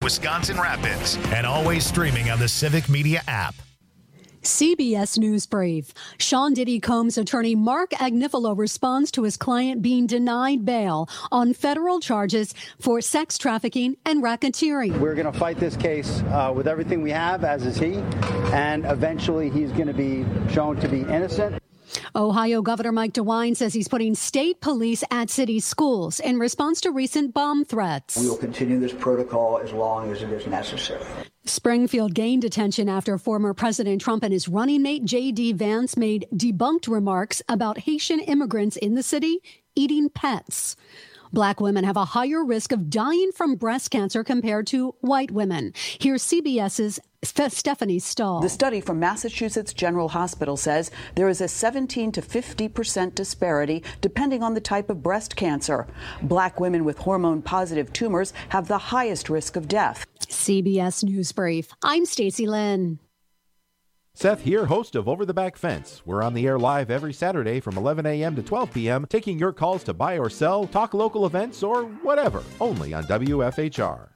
Wisconsin Rapids, and always streaming on the Civic Media app. CBS News Brief. Sean Diddy Combs' attorney Mark Agnifilo responds to his client being denied bail on federal charges for sex trafficking and racketeering. We're going to fight this case with everything we have, as is he, and eventually he's going to be shown to be innocent. Ohio Governor Mike DeWine says he's putting state police at city schools in response to recent bomb threats. We will continue this protocol as long as it is necessary. Springfield gained attention after former President Trump and his running mate J.D. Vance made debunked remarks about Haitian immigrants in the city eating pets. Black women have a higher risk of dying from breast cancer compared to white women. Here's CBS's Stephanie Stahl. The study from Massachusetts General Hospital says there is a 17 to 50% disparity depending on the type of breast cancer. Black women with hormone-positive tumors have the highest risk of death. CBS News Brief. I'm Stacey Lynn. Seth here, host of Over the Back Fence. We're on the air live every Saturday from 11 a.m. to 12 p.m., taking your calls to buy or sell, talk local events, or whatever, only on WFHR.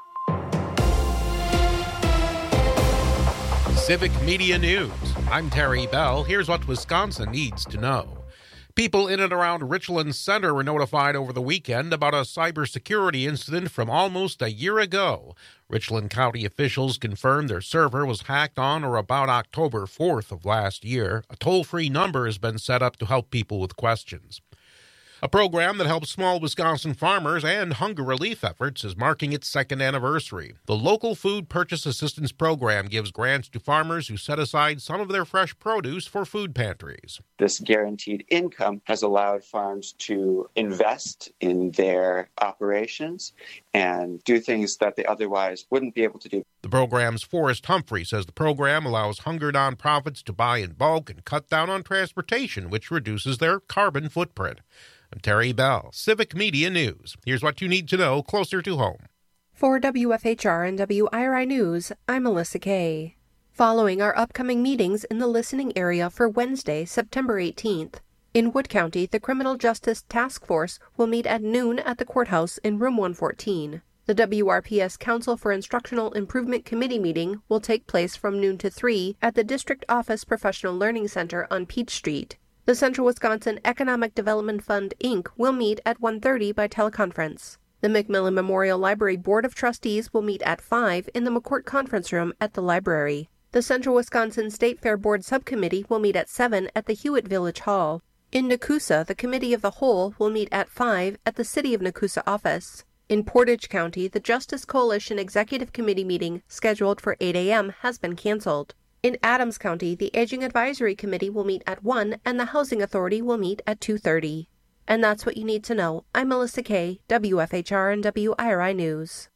Civic Media News. I'm Terry Bell. Here's what Wisconsin needs to know. People in and around Richland Center were notified over the weekend about a cybersecurity incident from almost a year ago. Richland County officials confirmed their server was hacked on or about October 4th of last year. A toll-free number has been set up to help people with questions. A program that helps small Wisconsin farmers and hunger relief efforts is marking its second anniversary. The Local Food Purchase Assistance Program gives grants to farmers who set aside some of their fresh produce for food pantries. This guaranteed income has allowed farms to invest in their operations and do things that they otherwise wouldn't be able to do. The program's Forrest Humphrey says the program allows hunger nonprofits to buy in bulk and cut down on transportation, which reduces their carbon footprint. I'm Terry Bell, Civic Media News. Here's what you need to know closer to home. For WFHR and WIRI News, I'm Melissa Kay. Following our upcoming meetings in the listening area for Wednesday, September 18th, in Wood County, the Criminal Justice Task Force will meet at noon at the courthouse in Room 114. The WRPS Council for Instructional Improvement Committee meeting will take place from noon to 3 at the District Office Professional Learning Center on Peach Street. The Central Wisconsin Economic Development Fund, Inc. will meet at 1:30 by teleconference. The McMillan Memorial Library Board of Trustees will meet at 5 in the McCourt Conference Room at the library. The Central Wisconsin State Fair Board Subcommittee will meet at 7 at the Hewitt Village Hall. In Nakusa, the Committee of the Whole will meet at 5 at the City of Nakusa office. In Portage County, the Justice Coalition Executive Committee meeting, scheduled for 8 a.m., has been canceled. In Adams County, the Aging Advisory Committee will meet at 1 and the Housing Authority will meet at 2:30. And that's what you need to know. I'm Melissa Kay, WFHR and WIRI News.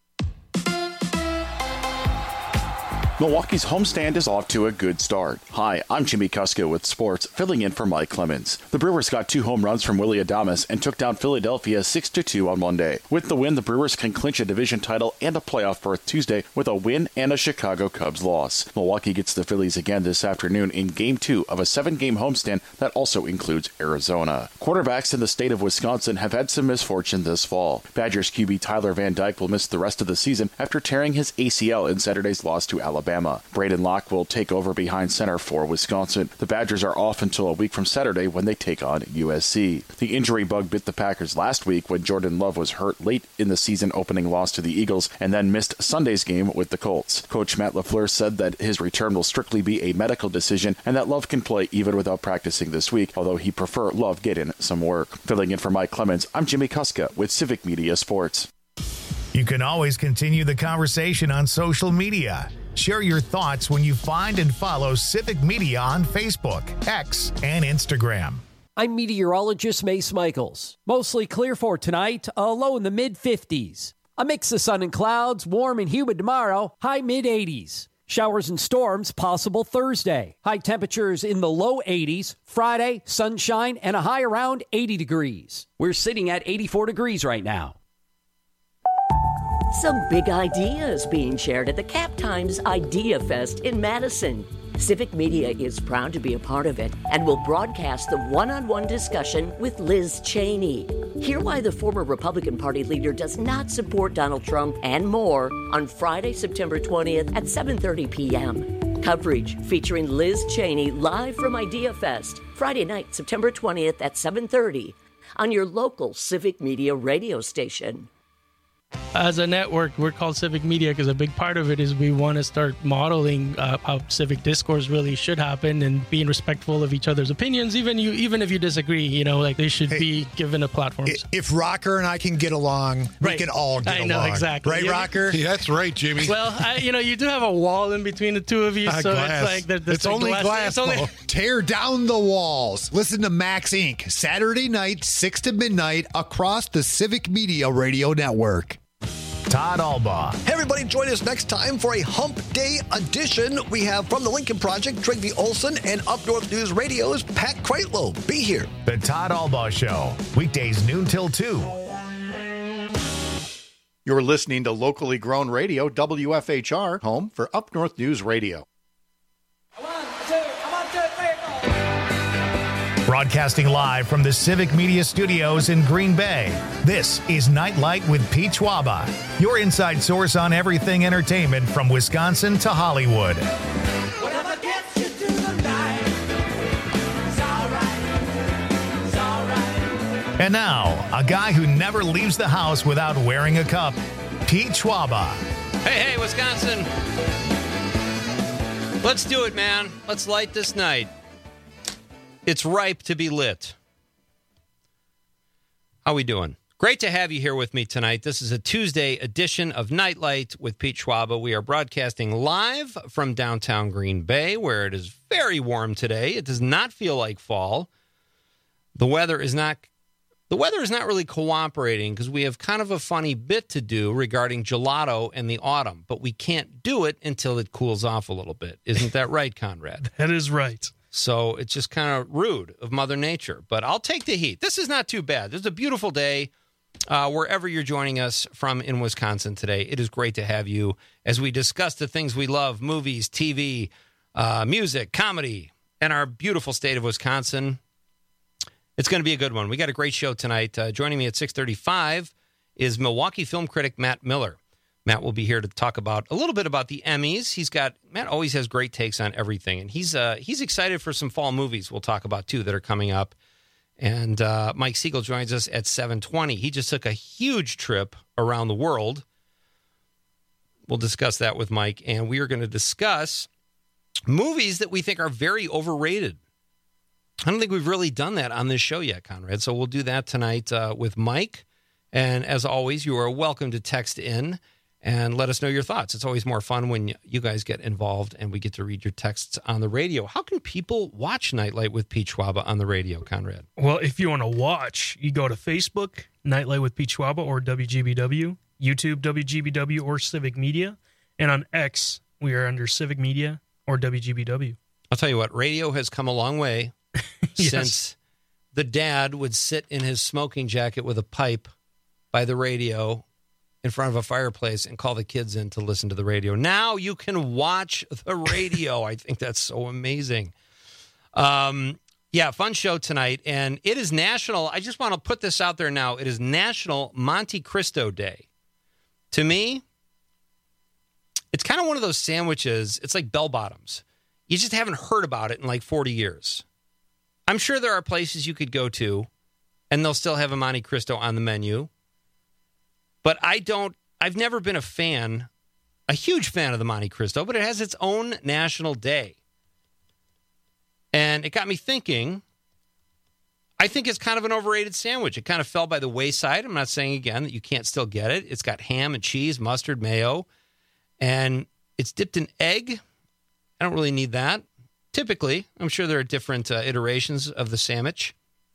Milwaukee's homestand is off to a good start. Hi, I'm Jimmy Kuska with sports, filling in for Mike Clemens. The Brewers got 2 home runs from Willy Adames and took down Philadelphia 6-2 on Monday. With the win, the Brewers can clinch a division title and a playoff berth Tuesday with a win and a Chicago Cubs loss. Milwaukee gets the Phillies again this afternoon in Game 2 of a 7-game homestand that also includes Arizona. Quarterbacks in the state of Wisconsin have had some misfortune this fall. Badgers QB Tyler Van Dyke will miss the rest of the season after tearing his ACL in Saturday's loss to Alabama. Braden Locke will take over behind center for Wisconsin. The Badgers are off until a week from Saturday when they take on USC. The injury bug bit the Packers last week when Jordan Love was hurt late in the season-opening loss to the Eagles and then missed Sunday's game with the Colts. Coach Matt LaFleur said that his return will strictly be a medical decision and that Love can play even without practicing this week, although he'd prefer Love get in some work. Filling in for Mike Clemens, I'm Jimmy Kuska with Civic Media Sports. You can always continue the conversation on social media. Share your thoughts when you find and follow Civic Media on Facebook, X, and Instagram. I'm meteorologist Mace Michaels. Mostly clear for tonight, a low in the mid-50s. A mix of sun and clouds, warm and humid tomorrow, high mid-80s. Showers and storms possible Thursday. High temperatures in the low 80s. Friday, sunshine and a high around 80 degrees. We're sitting at 84 degrees right now. Some big ideas being shared at the Cap Times Idea Fest in Madison. Civic Media is proud to be a part of it and will broadcast the one-on-one discussion with Liz Cheney. Hear why the former Republican Party leader does not support Donald Trump and more on Friday, September 20th at 7:30 p.m. Coverage featuring Liz Cheney live from IdeaFest, Friday night, September 20th at 7:30 on your local Civic Media radio station. As a network, we're called Civic Media because a big part of it is we want to start modeling how civic discourse really should happen and being respectful of each other's opinions, even if you disagree. Like they should be given a platform. If Rocker and I can get along, we can all get along. I know, exactly. Right, Rocker? Yeah, that's right, Jimmy. Well, you do have a wall in between the two of you, so glass. it's like it's only glass. Tear down the walls. Listen to Max Inc. Saturday night, 6 to midnight, across the Civic Media Radio Network. Todd Albaugh. Hey, everybody, join us next time for a Hump Day edition. We have from the Lincoln Project, Trygve Olson, and Up North News Radio's Pat Kreitlow. Be here. The Todd Albaugh Show, weekdays noon till 2. You're listening to locally grown radio, WFHR, home for Up North News Radio. Broadcasting live from the Civic Media Studios in Green Bay, this is Nightlight with Pete Schwaba, your inside source on everything entertainment from Wisconsin to Hollywood. Whatever gets you through the night, it's all right, it's all right. And now, a guy who never leaves the house without wearing a cup, Pete Schwaba. Hey, Wisconsin. Let's do it, man. Let's light this night. It's ripe to be lit. How we doing? Great to have you here with me tonight. This is a Tuesday edition of Nightlight with Pete Schwaba. We are broadcasting live from downtown Green Bay, where it is very warm today. It does not feel like fall. The weather is not really cooperating because we have kind of a funny bit to do regarding gelato and the autumn, but we can't do it until it cools off a little bit. Isn't that right, Conrad? That is right. So it's just kind of rude of Mother Nature. But I'll take the heat. This is not too bad. This is a beautiful day wherever you're joining us from in Wisconsin today. It is great to have you as we discuss the things we love, movies, TV, music, comedy, and our beautiful state of Wisconsin. It's going to be a good one. We got a great show tonight. Joining me at 6:35 is Milwaukee film critic Matt Miller. Matt will be here to talk about a little bit about the Emmys. Matt always has great takes on everything, and he's excited for some fall movies we'll talk about, too, that are coming up. And Mike Siegel joins us at 7:20. He just took a huge trip around the world. We'll discuss that with Mike, and we are going to discuss movies that we think are very overrated. I don't think we've really done that on this show yet, Conrad, so we'll do that tonight with Mike. And as always, you are welcome to text in and let us know your thoughts. It's always more fun when you guys get involved and we get to read your texts on the radio. How can people watch Nightlight with Pete Schwaba on the radio, Conrad? Well, if you want to watch, you go to Facebook, Nightlight with Pete Schwaba or WGBW, YouTube, WGBW or Civic Media, and on X, we are under Civic Media or WGBW. I'll tell you what, radio has come a long way since the dad would sit in his smoking jacket with a pipe by the radio in front of a fireplace and call the kids in to listen to the radio. Now you can watch the radio. I think that's so amazing. Fun show tonight. And it is National, I just want to put this out there now. It is National Monte Cristo Day. To me, it's kind of one of those sandwiches. It's like bell bottoms. You just haven't heard about it in like 40 years. I'm sure there are places you could go to and they'll still have a Monte Cristo on the menu. But I've never been a huge fan of the Monte Cristo, but it has its own national day. And it got me thinking, I think it's kind of an overrated sandwich. It kind of fell by the wayside. I'm not saying, again, that you can't still get it. It's got ham and cheese, mustard, mayo, and it's dipped in egg. I don't really need that. Typically, I'm sure there are different iterations of the sandwich.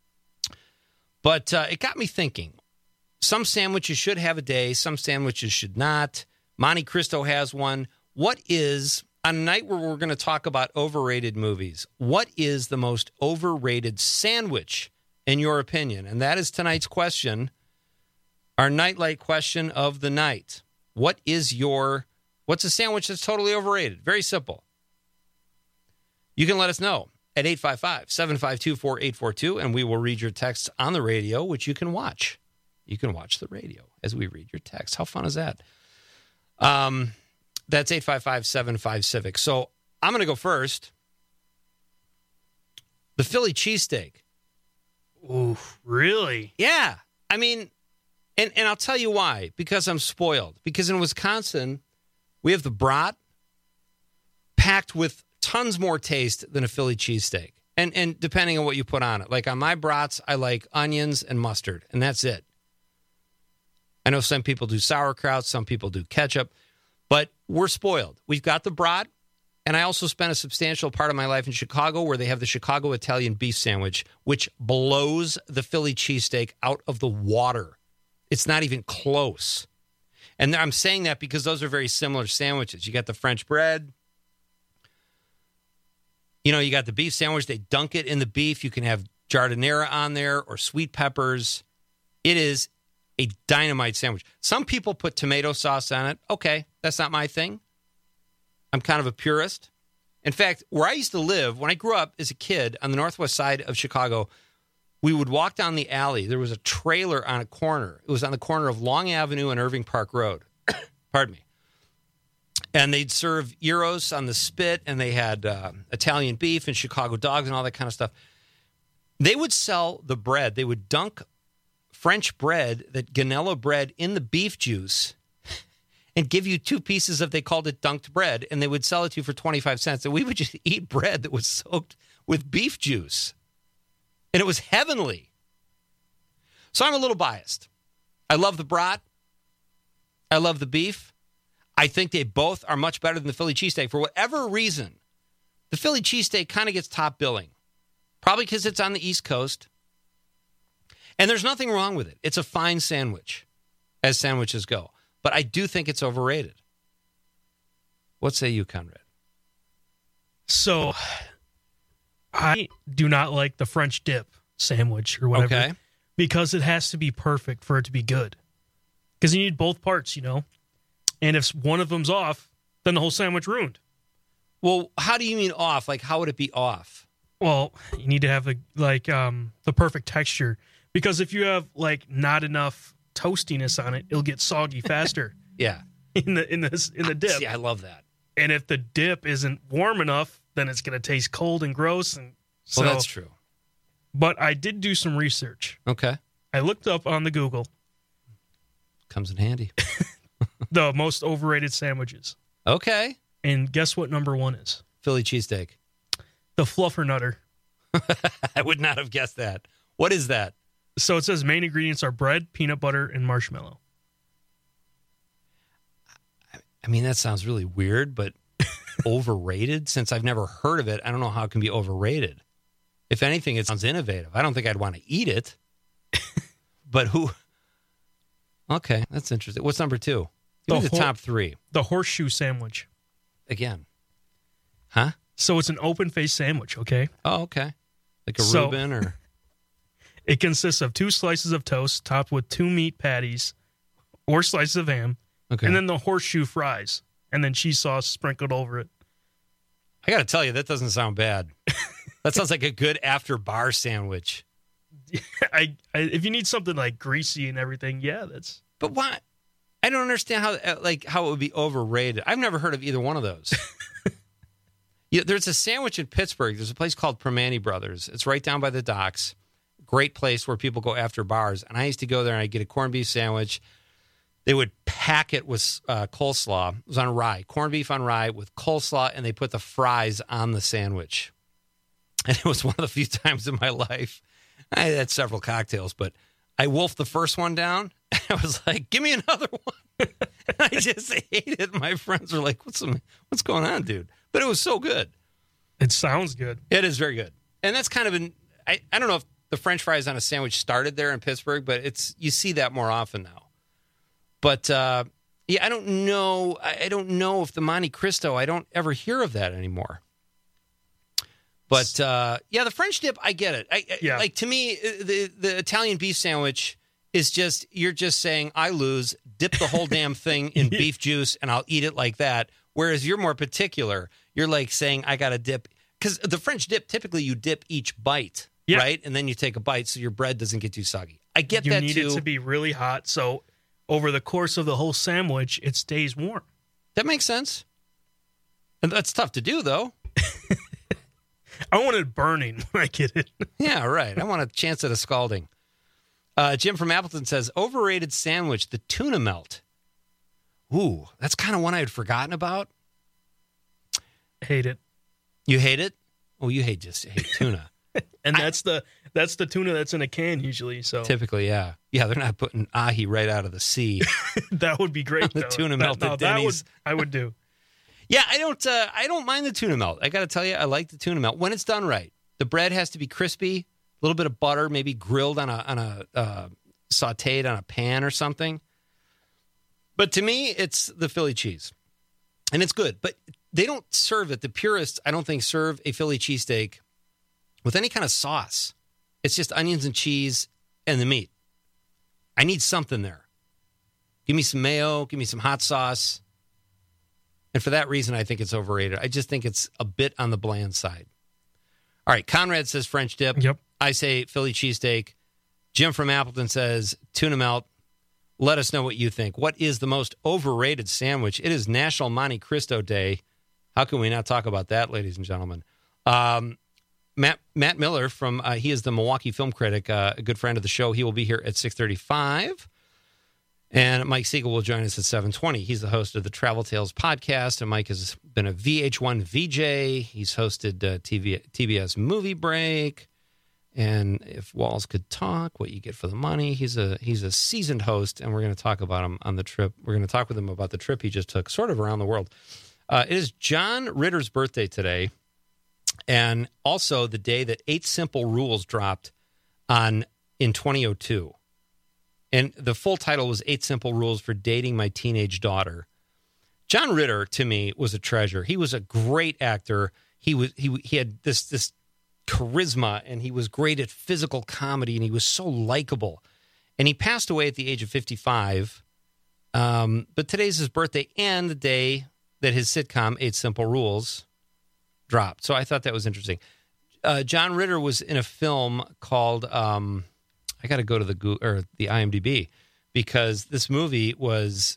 But it got me thinking. Some sandwiches should have a day. Some sandwiches should not. Monte Cristo has one. What is, on a night where we're going to talk about overrated movies, what is the most overrated sandwich, in your opinion? And that is tonight's question, our Nightlight question of the night. What's a sandwich that's totally overrated? Very simple. You can let us know at 855-752-4842, and we will read your texts on the radio, which you can watch. You can watch the radio as we read your text. How fun is that? That's 855-75-CIVIC. So I'm going to go first. The Philly cheesesteak. Ooh, really? Yeah. I mean, and I'll tell you why. Because I'm spoiled. Because in Wisconsin, we have the brat packed with tons more taste than a Philly cheesesteak. And depending on what you put on it. Like on my brats, I like onions and mustard, and that's it. I know some people do sauerkraut, some people do ketchup, but we're spoiled. We've got the brat, and I also spent a substantial part of my life in Chicago where they have the Chicago Italian beef sandwich, which blows the Philly cheesesteak out of the water. It's not even close. And I'm saying that because those are very similar sandwiches. You got the French bread. You know, you got the beef sandwich. They dunk it in the beef. You can have giardiniera on there or sweet peppers. It is a dynamite sandwich. Some people put tomato sauce on it. Okay, that's not my thing. I'm kind of a purist. In fact, where I used to live, when I grew up as a kid on the northwest side of Chicago, we would walk down the alley. There was a trailer on a corner. It was on the corner of Long Avenue and Irving Park Road. Pardon me. And they'd serve gyros on the spit, and they had Italian beef and Chicago dogs and all that kind of stuff. They would sell the bread. They would dunk French bread, that Ganella bread, in the beef juice and give you 2 pieces of, they called it dunked bread, and they would sell it to you for 25 cents. And we would just eat bread that was soaked with beef juice. And it was heavenly. So I'm a little biased. I love the brat. I love the beef. I think they both are much better than the Philly cheesesteak. For whatever reason, the Philly cheesesteak kind of gets top billing. Probably because it's on the East Coast. And there's nothing wrong with it. It's a fine sandwich, as sandwiches go. But I do think it's overrated. What say you, Conrad? So, I do not like the French dip sandwich or whatever. Okay. Because it has to be perfect for it to be good. Because you need both parts, you know? And if one of them's off, then the whole sandwich ruined. Well, how do you mean off? Like, how would it be off? Well, you need to have the perfect texture. Because if you have like not enough toastiness on it, it'll get soggy faster. Yeah. In the dip. See, I love that. And if the dip isn't warm enough, then it's going to taste cold and gross. And so, well, that's true. But I did do some research. Okay. I looked up on the Google. Comes in handy. The most overrated sandwiches. Okay. And guess what number 1 is? Philly cheesesteak. The Fluffernutter. I would not have guessed that. What is that? So it says main ingredients are bread, peanut butter, and marshmallow. I mean, that sounds really weird, but overrated? Since I've never heard of it, I don't know how it can be overrated. If anything, it sounds innovative. I don't think I'd want to eat it. But who... Okay, that's interesting. What's number 2? Give me the top 3. The horseshoe sandwich. Again. Huh? So it's an open-faced sandwich, okay? Oh, okay. Like a Reuben or... It consists of 2 slices of toast topped with 2 meat patties or slices of ham. Okay. And then the horseshoe fries. And then cheese sauce sprinkled over it. I got to tell you, that doesn't sound bad. That sounds like a good after-bar sandwich. If you need something like greasy and everything, yeah, that's... But why? I don't understand how it would be overrated. I've never heard of either one of those. There's a sandwich in Pittsburgh. There's a place called Permane Brothers. It's right down by the docks. Great place where people go after bars. And I used to go there and I'd get a corned beef sandwich. They would pack it with coleslaw. It was on rye. Corned beef on rye with coleslaw, and they put the fries on the sandwich. And it was one of the few times in my life. I had several cocktails, but I wolfed the first one down. And I was like, give me another one. And I just ate it. My friends were like, what's going on, dude? But it was so good. It sounds good. It is very good. And that's kind of I don't know if the French fries on a sandwich started there in Pittsburgh, but you see that more often now. But, yeah, I don't know. I don't know if the Monte Cristo, I don't ever hear of that anymore. But, yeah, the French dip, I get it. Like, to me, the Italian beef sandwich is just, you're just saying, I lose, dip the whole damn thing in beef juice, and I'll eat it like that. Whereas you're more particular. You're like saying, I got to dip. because the French dip, typically you dip each bite, right? And then you take a bite so your bread doesn't get too soggy. I get that, too. You need it to be really hot, so over the course of the whole sandwich, it stays warm. That makes sense. And that's tough to do, though. I want it burning when I get it. Yeah, right. I want a chance at a scalding. Jim from Appleton says, overrated sandwich, the tuna melt. Ooh, that's kind of one I had forgotten about. Hate it. You hate it? Oh, you hate tuna. And that's the tuna that's in a can usually. So typically, yeah. Yeah, they're not putting ahi right out of the sea. That would be great, the though. Tuna melt at Denny's. I would do. Yeah, I don't mind the tuna melt. I got to tell you, I like the tuna melt when it's done right. The bread has to be crispy, a little bit of butter, maybe grilled on a sautéed on a pan or something. But to me, it's the Philly cheese, and it's good. But they don't serve it. The purists, I don't think, serve a Philly cheesesteak with any kind of sauce. It's just onions and cheese and the meat. I need something there. Give me some mayo. Give me some hot sauce. And for that reason, I think it's overrated. I just think it's a bit on the bland side. All right, Conrad says French dip. Yep. I say Philly cheesesteak. Jim from Appleton says tuna melt. Let us know what you think. What is the most overrated sandwich? It is National Monte Cristo Day. How can we not talk about that, ladies and gentlemen? Matt Miller from he is the Milwaukee film critic, a good friend of the show. He will be here at 6:35. And Mike Siegel will join us at 7:20. He's the host of the Travel Tales podcast, and Mike has been a VH1 VJ. He's hosted TBS Movie Break, and If Walls Could Talk, What You Get for the Money. He's a seasoned host, and we're going to talk about him on the trip. We're going to talk with him about the trip he just took, sort of around the world. It is John Ritter's birthday today, and also the day that 8 Simple Rules dropped in 2002. And the full title was 8 Simple Rules for Dating My Teenage Daughter. John Ritter, to me, was a treasure. He was a great actor. He had this charisma, and he was great at physical comedy, and he was so likable. And he passed away at the age of 55. But today's his birthday and the day that his sitcom, 8 Simple Rules, dropped. So I thought that was interesting. John Ritter was in a film called... I got to go to the IMDb because this movie was.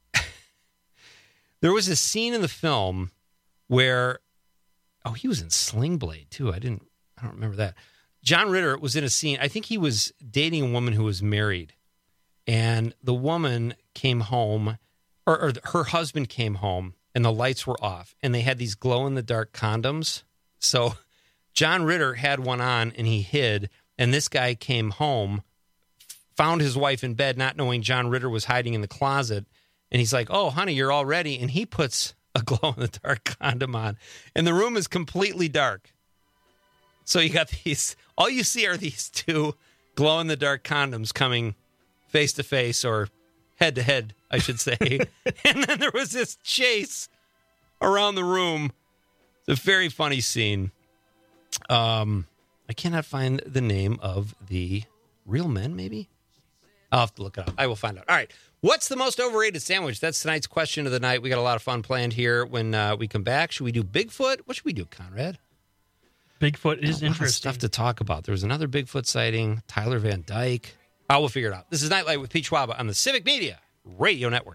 There was a scene in the film where, he was in Sling Blade too. I don't remember that. John Ritter was in a scene. I think he was dating a woman who was married, and the woman came home, or her husband came home, and the lights were off, and they had these glow in the dark condoms. So John Ritter had one on, and he hid. And this guy came home, found his wife in bed, not knowing John Ritter was hiding in the closet. And he's like, "Oh, honey, you're all ready." And he puts a glow-in-the-dark condom on. And the room is completely dark. So you got all you see are these 2 glow-in-the-dark condoms coming face-to-face, or head-to-head, I should say. And then there was this chase around the room. It's a very funny scene. I cannot find the name of the real men, maybe? I'll have to look it up. I will find out. All right. What's the most overrated sandwich? That's tonight's question of the night. We got a lot of fun planned here when we come back. Should we do Bigfoot? What should we do, Conrad? Bigfoot is interesting. Stuff to talk about. There was another Bigfoot sighting, Tyler Van Dyke. I will figure it out. This is Nightlight with Pete Schwaba on the Civic Media Radio Network.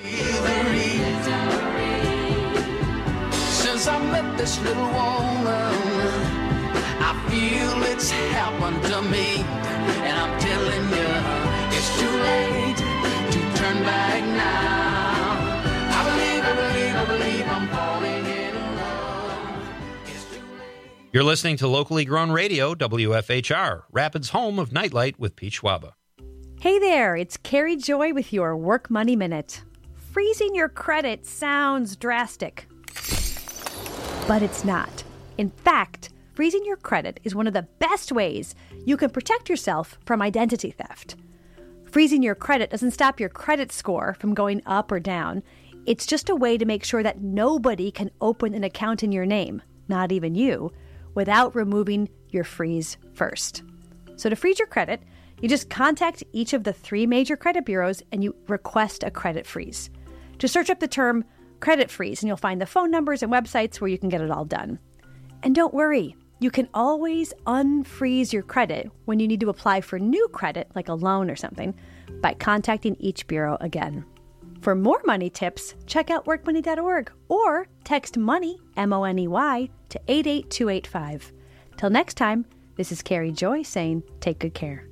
Since I met this little woman, I feel it's happened to me, and I'm telling you, it's too late to turn back now. I believe I'm falling in love. You're listening to locally grown radio, WFHR, Rapids' home of Nightlight with Pete Schwaba. Hey there, it's Carrie Joy with your Work Money Minute. Freezing your credit sounds drastic, but it's not. In fact, freezing your credit is one of the best ways you can protect yourself from identity theft. Freezing your credit doesn't stop your credit score from going up or down. It's just a way to make sure that nobody can open an account in your name, not even you, without removing your freeze first. So to freeze your credit, you just contact each of the 3 major credit bureaus and you request a credit freeze. Just search up the term credit freeze and you'll find the phone numbers and websites where you can get it all done. And don't worry, you can always unfreeze your credit when you need to apply for new credit, like a loan or something, by contacting each bureau again. For more money tips, check out workmoney.org or text MONEY, MONEY, to 88285. Till next time, this is Carrie Joy saying take good care.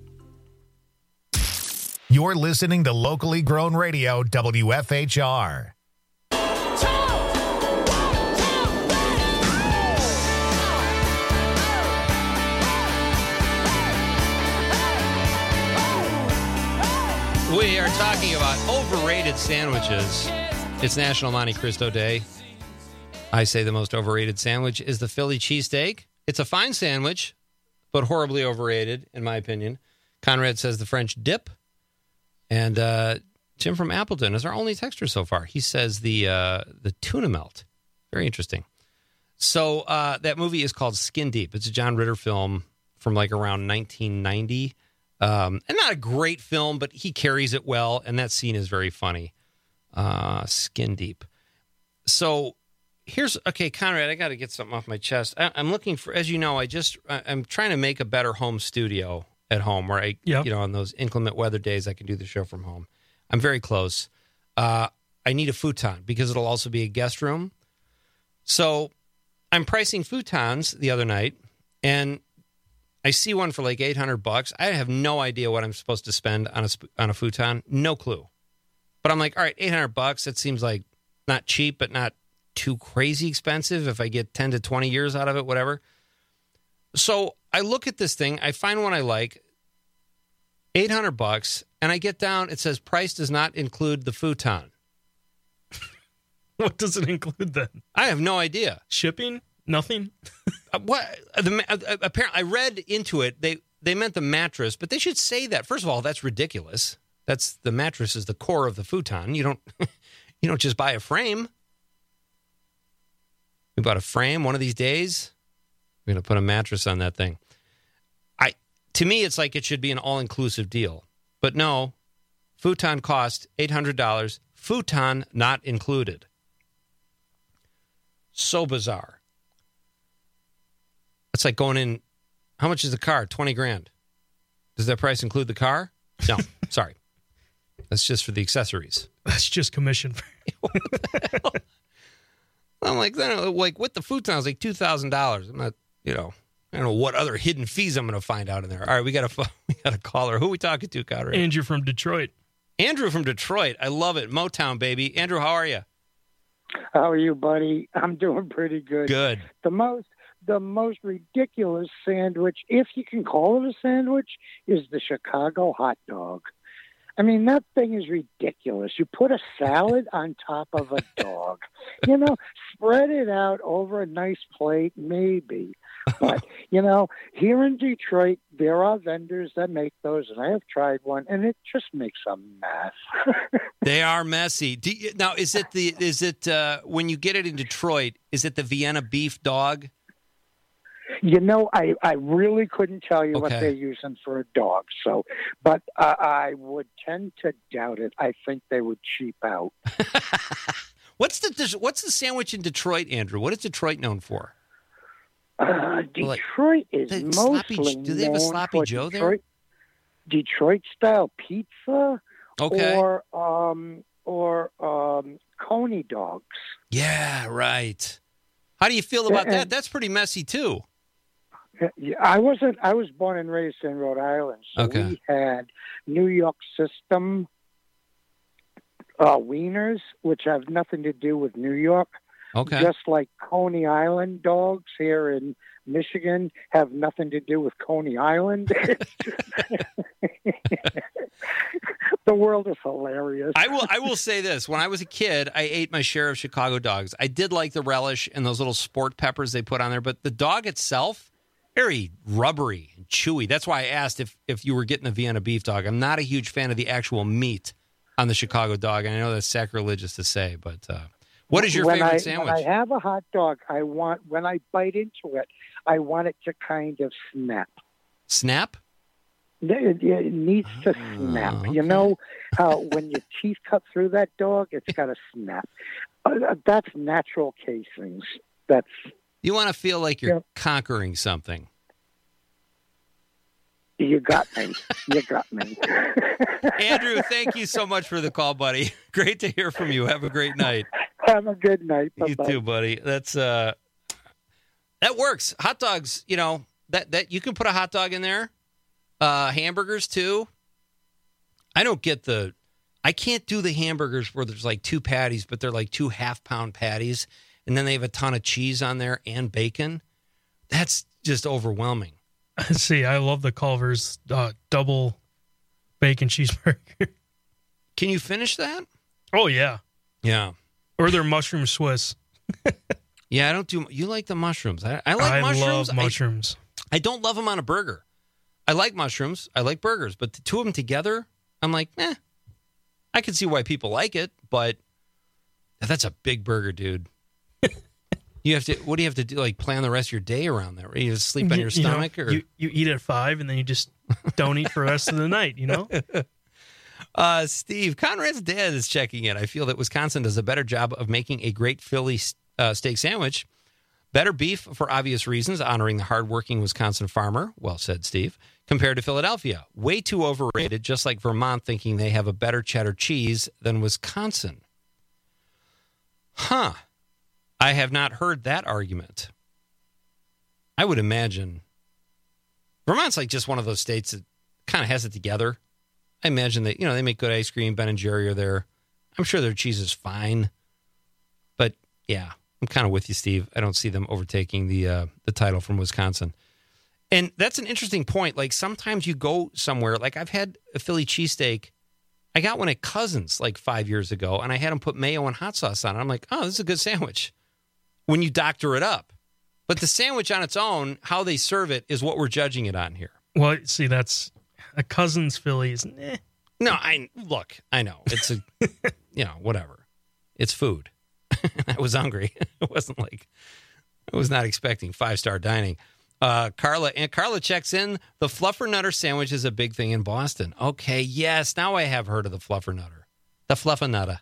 You're listening to locally grown radio, WFHR. We are talking about overrated sandwiches. It's National Monte Cristo Day. I say the most overrated sandwich is the Philly cheesesteak. It's a fine sandwich, but horribly overrated, in my opinion. Conrad says the French dip. And Jim from Appleton is our only texter so far. He says the tuna melt. Very interesting. So that movie is called Skin Deep. It's a John Ritter film from like around 1990. And not a great film, but he carries it well, and that scene is very funny. Skin Deep. So okay, Conrad, I got to get something off my chest. I'm looking for, as you know, I'm trying to make a better home studio at home where on those inclement weather days, I can do the show from home. I'm very close. I need a futon because it'll also be a guest room. So I'm pricing futons the other night, and I see one for like $800. I have no idea what I'm supposed to spend on a futon. No clue. But I'm like, all right, $800. That seems like not cheap, but not too crazy expensive if I get 10 to 20 years out of it, whatever. So I look at this thing. I find one I like, $800, and I get down. It says price does not include the futon. What does it include then? I have no idea. Shipping? Nothing? What? Apparently, I read into it. They meant the mattress, but they should say that. First of all, that's ridiculous. That's the mattress is the core of the futon. You don't just buy a frame. We bought a frame one of these days. We're going to put a mattress on that thing. To me, it's like it should be an all-inclusive deal. But no, futon cost $800. Futon not included. So bizarre. It's like going in, how much is the car? $20,000. Does that price include the car? No, sorry. That's just for the accessories. That's just commission. I'm like with the futon, I was like $2,000. I'm not, I don't know what other hidden fees I'm going to find out in there. All right, we got a caller. Who are we talking to, Conrad? Andrew from Detroit. Andrew from Detroit. I love it. Motown, baby. Andrew, how are you? How are you, buddy? I'm doing pretty good. Good. The most ridiculous sandwich, if you can call it a sandwich, is the Chicago hot dog. I mean, that thing is ridiculous. You put a salad on top of a dog. Spread it out over a nice plate, maybe. But, here in Detroit, there are vendors that make those, and I have tried one, and it just makes a mess. They are messy. Now, is it when you get it in Detroit, is it the Vienna beef dog? I really couldn't tell you what they're using for a dog. So, but I would tend to doubt it. I think they would cheap out. What's the sandwich in Detroit, Andrew? What is Detroit known for? Detroit is mostly do they have a Sloppy Joe there? Detroit style pizza, okay, or Coney dogs. Yeah, right. How do you feel about that? That's pretty messy too. I was born and raised in Rhode Island, so we had New York system wieners, which have nothing to do with New York. Okay. Just like Coney Island dogs here in Michigan have nothing to do with Coney Island. The world is hilarious. I will say this. When I was a kid, I ate my share of Chicago dogs. I did like the relish and those little sport peppers they put on there, but the dog itself, very rubbery and chewy. That's why I asked if you were getting the Vienna beef dog. I'm not a huge fan of the actual meat on the Chicago dog, and I know that's sacrilegious to say, but what is your favorite sandwich? When I have a hot dog, when I bite into it, I want it to kind of snap. Snap? It needs to snap. Okay. You know how when your teeth cut through that dog, it's got to snap. That's natural casings. That's You want to feel like you're conquering something. You got me. You got me. Andrew, thank you so much for the call, buddy. Great to hear from you. Have a great night. Have a good night. Bye-bye. You too, buddy. That's that works. Hot dogs, that you can put a hot dog in there. Hamburgers too. I can't do the hamburgers where there's like 2 patties, but they're like 2 half-pound patties, and then they have a ton of cheese on there and bacon. That's just overwhelming. See, I love the Culver's double bacon cheeseburger. Can you finish that? Oh, yeah. Yeah. Or their mushroom Swiss. Yeah, I don't do... You like the mushrooms. I like mushrooms. I love mushrooms. I don't love them on a burger. I like mushrooms. I like burgers. But the 2 of them together, I'm like, I can see why people like it, but that's a big burger, dude. What do you have to do? Like plan the rest of your day around that? You just sleep on your stomach, or you eat at 5 and then you just don't eat for the rest of the night. Steve, Conrad's dad is checking in. I feel that Wisconsin does a better job of making a great Philly steak sandwich. Better beef for obvious reasons, honoring the hardworking Wisconsin farmer. Well said, Steve. Compared to Philadelphia, way too overrated. Just like Vermont thinking they have a better cheddar cheese than Wisconsin. Huh. I have not heard that argument. I would imagine Vermont's like just one of those states that kind of has it together. I imagine that, they make good ice cream. Ben and Jerry are there. I'm sure their cheese is fine. But yeah, I'm kind of with you, Steve. I don't see them overtaking the title from Wisconsin. And that's an interesting point. Like sometimes you go somewhere, like I've had a Philly cheesesteak. I got one at Cousins like 5 years ago, and I had them put mayo and hot sauce on it. I'm like, oh, this is a good sandwich. When you doctor it up. But the sandwich on its own, how they serve it, is what we're judging it on here. Well, see, that's a Cousins Phillies. No, I know. It's a, whatever. It's food. I was hungry. It wasn't like, I was not expecting 5-star dining. Carla checks in. The Fluffernutter sandwich is a big thing in Boston. Okay, yes. Now I have heard of the Fluffernutter. The Fluffernutter.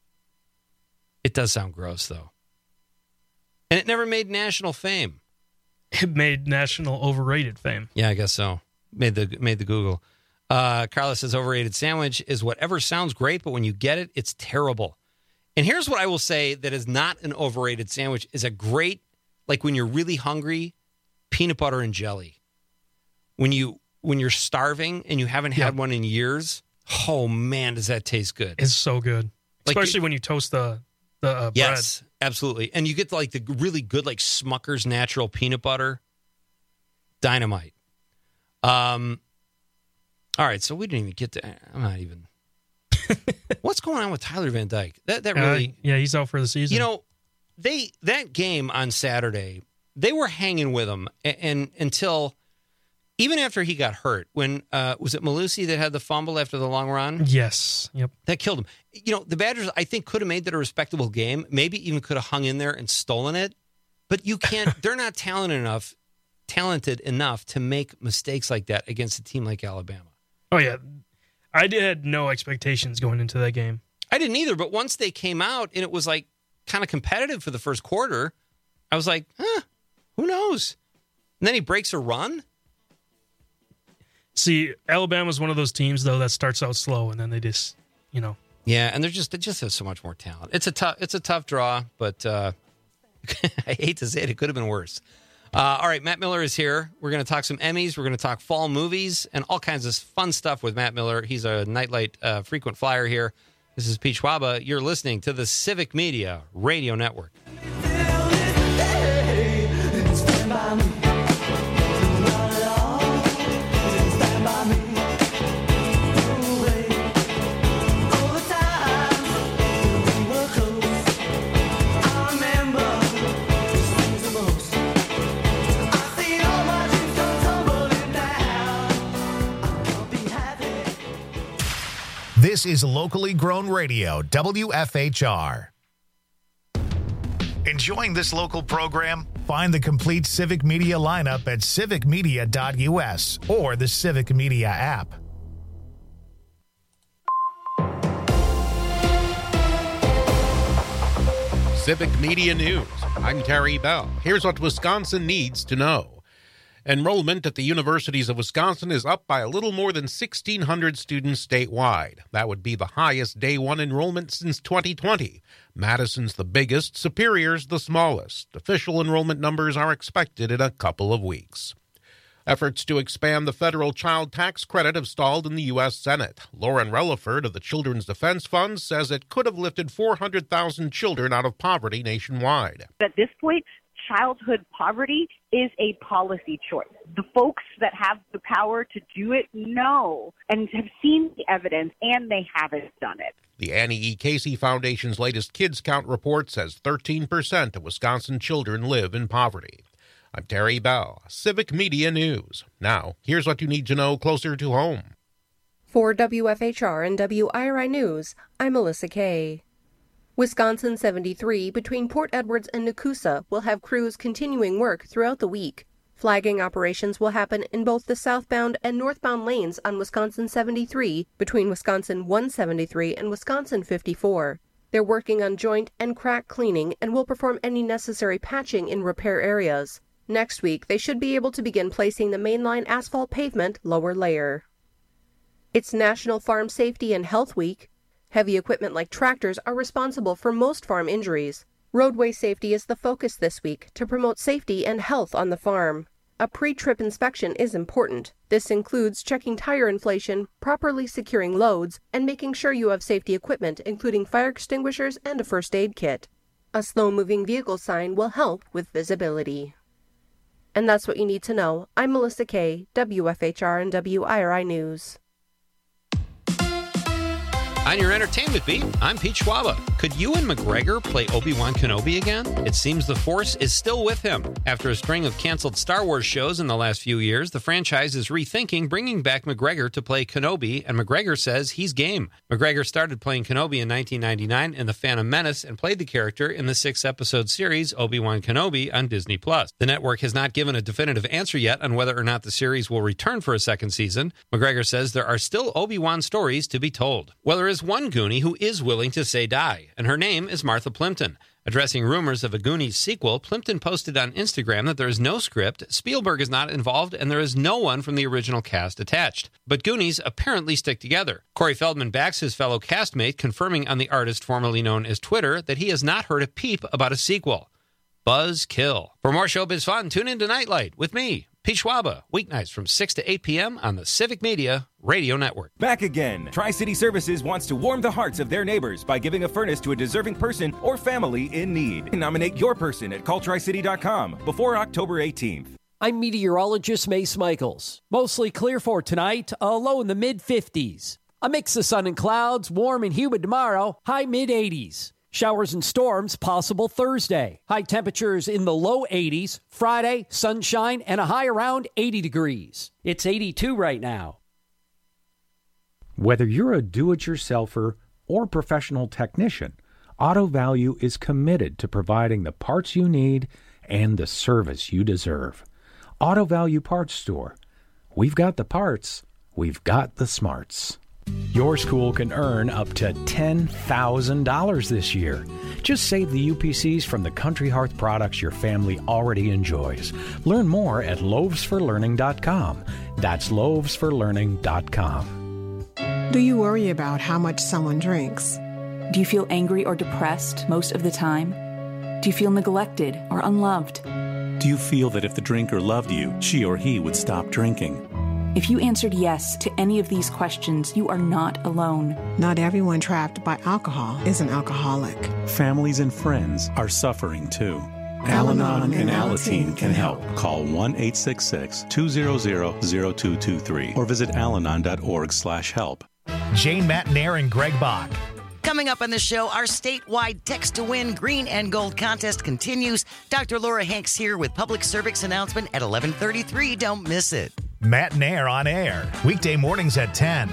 It does sound gross, though. And it never made national fame. It made national overrated fame. Yeah, I guess so. Made the Google. Carla says overrated sandwich is whatever sounds great, but when you get it, it's terrible. And here's what I will say that is not an overrated sandwich, is a great, like when you're really hungry, peanut butter and jelly. When you're starving and you haven't had one in years, oh man, does that taste good. It's so good. Like, especially when you toast the bread. Yes, absolutely. And you get like the really good like Smucker's natural peanut butter. Dynamite. All right, so we didn't even get to, I'm not even. What's going on with Tyler Van Dyke? That really he's out for the season. That game on Saturday, they were hanging with him and until even after he got hurt. When was it Malusi that had the fumble after the long run? Yes. Yep. That killed him. The Badgers, I think, could have made that a respectable game. Maybe even could have hung in there and stolen it. But you can't. They're not talented enough to make mistakes like that against a team like Alabama. Oh yeah, I had no expectations going into that game. I didn't either. But once they came out and it was like kind of competitive for the first quarter, I was like, who knows? And then he breaks a run. See, Alabama's one of those teams though that starts out slow and then they just, Yeah, and they just have so much more talent. It's a tough draw, but I hate to say it could have been worse. All right, Matt Miller is here. We're going to talk some Emmys. We're going to talk fall movies and all kinds of fun stuff with Matt Miller. He's a Nightlight frequent flyer here. This is Pete Schwaba. You're listening to the Civic Media Radio Network. This is locally grown radio, WFHR. Enjoying this local program? Find the complete Civic Media lineup at civicmedia.us or the Civic Media app. Civic Media News. I'm Terry Bell. Here's what Wisconsin needs to know. Enrollment at the universities of Wisconsin is up by a little more than 1,600 students statewide. That would be the highest day one enrollment since 2020. Madison's the biggest, Superior's the smallest. Official enrollment numbers are expected in a couple of weeks. Efforts to expand the federal child tax credit have stalled in the U.S. Senate. Lauren Relaford of the Children's Defense Fund says it could have lifted 400,000 children out of poverty nationwide. At this point, childhood poverty is a policy choice. The folks that have the power to do it know and have seen the evidence, and they haven't done it. The Annie E. Casey Foundation's latest Kids Count report says 13% of Wisconsin children live in poverty. I'm Terry Bell, Civic Media News. Now, here's what you need to know closer to home. For WFHR and WIRI News, I'm Melissa Kay. Wisconsin 73 between Port Edwards and Nakusa will have crews continuing work throughout the week. Flagging operations will happen in both the southbound and northbound lanes on Wisconsin 73 between Wisconsin 173 and Wisconsin 54. They're working on joint and crack cleaning and will perform any necessary patching in repair areas. Next week, they should be able to begin placing the mainline asphalt pavement lower layer. It's National Farm Safety and Health Week. Heavy equipment like tractors are responsible for most farm injuries. Roadway safety is the focus this week to promote safety and health on the farm. A pre-trip inspection is important. This includes checking tire inflation, properly securing loads, and making sure you have safety equipment, including fire extinguishers and a first aid kit. A slow-moving vehicle sign will help with visibility. And that's what you need to know. I'm Melissa Kay, WFHR and WIRI News. On your entertainment beat, I'm Pete Schwaba. Could Ewan McGregor play Obi-Wan Kenobi again? It seems the Force is still with him. After a string of canceled Star Wars shows in the last few years, the franchise is rethinking bringing back McGregor to play Kenobi, and McGregor says he's game. McGregor started playing Kenobi in 1999 in The Phantom Menace and played the character in the 6-episode series Obi-Wan Kenobi on Disney+. The network has not given a definitive answer yet on whether or not the series will return for a second season. McGregor says there are still Obi-Wan stories to be told. Well, there is one Goonie who is willing to say die, and her name is Martha Plimpton. Addressing rumors of a Goonies sequel, Plimpton posted on Instagram that there is no script, Spielberg is not involved, and there is no one from the original cast attached. But Goonies apparently stick together. Corey Feldman backs his fellow castmate, confirming on the artist formerly known as Twitter that he has not heard a peep about a sequel. Buzz kill. For more showbiz fun, tune in to Nightlight with me, Pete Schwaba, weeknights from 6 to 8 p.m. on the Civic Media Radio Network. Back again. Tri-City Services wants to warm the hearts of their neighbors by giving a furnace to a deserving person or family in need. Nominate your person at calltricity.com before October 18th. I'm meteorologist Mace Michaels. Mostly clear for tonight, a low in the mid-50s. A mix of sun and clouds, warm and humid tomorrow, high mid-80s. Showers and storms possible Thursday. High temperatures in the low 80s. Friday, sunshine and a high around 80 degrees. It's 82 right now. Whether you're a do-it-yourselfer or professional technician, Auto Value is committed to providing the parts you need and the service you deserve. Auto Value Parts Store. We've got the parts. We've got the smarts. Your school can earn up to $10,000 this year. Just save the UPCs from the Country Hearth products your family already enjoys. Learn more at loavesforlearning.com. That's loavesforlearning.com. Do you worry about how much someone drinks? Do you feel angry or depressed most of the time? Do you feel neglected or unloved? Do you feel that if the drinker loved you, she or he would stop drinking? If you answered yes to any of these questions, you are not alone. Not everyone trapped by alcohol is an alcoholic. Families and friends are suffering too. Al-Anon and Alateen can help. Call 1-866-200-0223 or visit alanon.org/help. Jane Matnair and Greg Bach. Coming up on the show, our statewide Text to Win Green and Gold contest continues. Dr. Laura Hanks here with public service announcement at 11:33. Don't miss it. Matnair on air, weekday mornings at 10.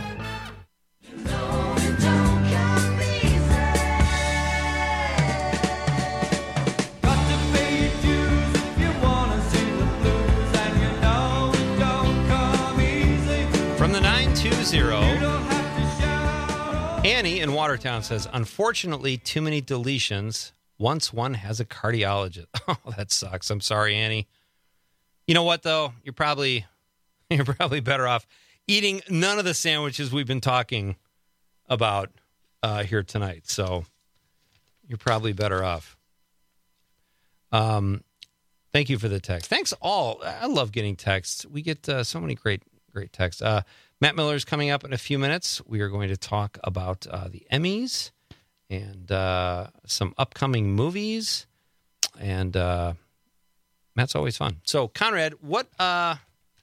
From the 920, Annie in Watertown says, unfortunately, too many deletions once one has a cardiologist. Oh, that sucks. I'm sorry, Annie. You know what, though? You're probably better off eating none of the sandwiches we've been talking about here tonight. So you're probably better off. Thank you for the text. Thanks all. I love getting texts. We get so many great texts. Matt Miller's coming up in a few minutes. We are going to talk about the Emmys and some upcoming movies. And Matt's always fun. So, Conrad, what was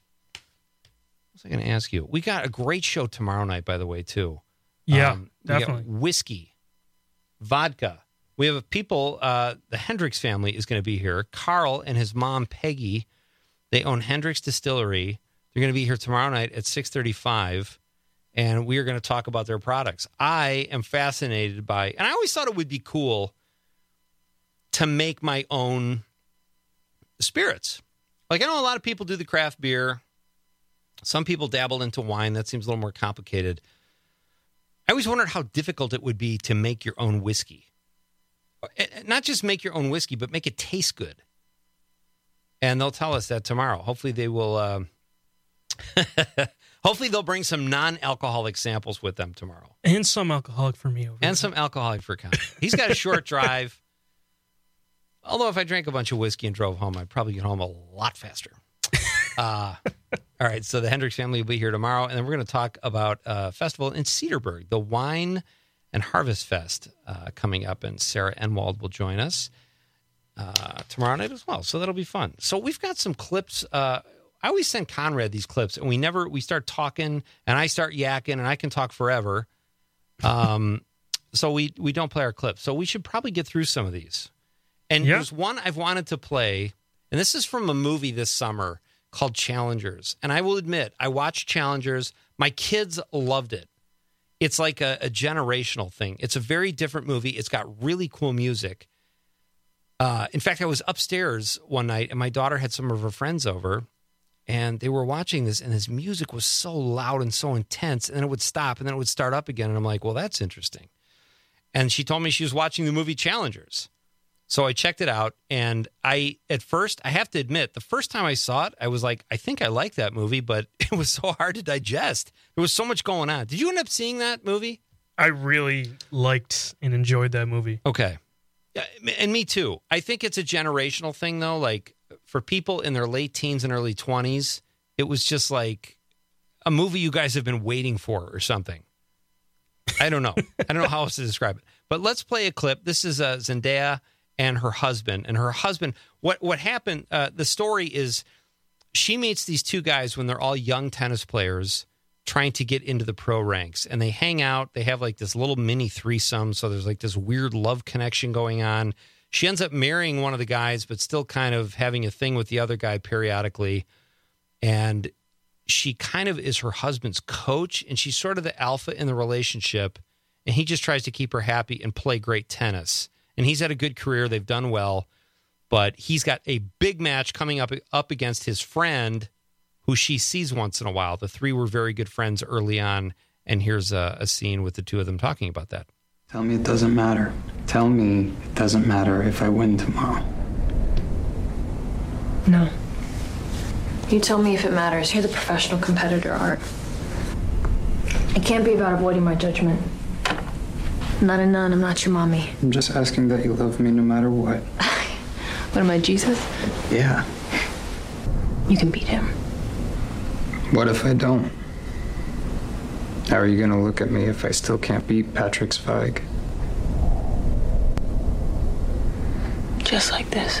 I going to ask you? We got a great show tomorrow night, by the way, too. Yeah, We definitely. got whiskey, vodka. We have people, the Hendricks family is going to be here. Carl and his mom, Peggy, they own Hendricks Distillery. They're going to be here tomorrow night at 6:35, and we are going to talk about their products. I am fascinated by, and I always thought it would be cool to make my own spirits. Like, I know a lot of people do the craft beer. Some people dabble into wine. That seems a little more complicated. I always wondered how difficult it would be to make your own whiskey. Not just make your own whiskey, but make it taste good. And they'll tell us that tomorrow. Hopefully they will. Hopefully they'll bring some non-alcoholic samples with them tomorrow. And some alcoholic for me. And some alcoholic for Con. He's got a short drive. Although if I drank a bunch of whiskey and drove home, I'd probably get home a lot faster. All right, so the Hendricks family will be here tomorrow, and then we're going to talk about a festival in Cedarburg, the Wine and Harvest Fest coming up, and Sarah Enwald will join us tomorrow night as well. So that'll be fun. So we've got some clips. I always send Conrad these clips, and we start talking, and I start yakking, and I can talk forever. So we don't play our clips. So we should probably get through some of these. And there's one I've wanted to play, and this is from a movie this summer called Challengers. And I will admit, I watched Challengers. My kids loved it. It's like a generational thing. It's a very different movie. It's got really cool music. In fact, I was upstairs one night, and my daughter had some of her friends over, and they were watching this, and this music was so loud and so intense, and then it would stop, and then it would start up again, and I'm like, well, that's interesting. And she told me she was watching the movie Challengers. So I checked it out, and at first, I have to admit, the first time I saw it, I was like, I think I like that movie, but it was so hard to digest. There was so much going on. Did you end up seeing that movie? I really liked and enjoyed that movie. Okay. Yeah, and me too. I think it's a generational thing, though. Like, for people in their late teens and early 20s, it was just like a movie you guys have been waiting for or something. I don't know. I don't know how else to describe it. But let's play a clip. This is Zendaya and her husband. And her husband, what happened, the story is she meets these two guys when they're all young tennis players trying to get into the pro ranks. And they hang out. They have like this little mini threesome. So there's like this weird love connection going on. She ends up marrying one of the guys, but still kind of having a thing with the other guy periodically. And she kind of is her husband's coach. And she's sort of the alpha in the relationship. And he just tries to keep her happy and play great tennis. And he's had a good career. They've done well. But he's got a big match coming up against his friend, who she sees once in a while. The three were very good friends early on. And here's a scene with the two of them talking about that. Tell me it doesn't matter. Tell me it doesn't matter if I win tomorrow. No. You tell me if it matters. You're the professional competitor, Art. It can't be about avoiding my judgment. I'm not a nun. I'm not your mommy. I'm just asking that you love me no matter what. What am I, Jesus? Yeah. You can beat him. What if I don't? How are you going to look at me if I still can't beat Patrick Zweig? Just like this.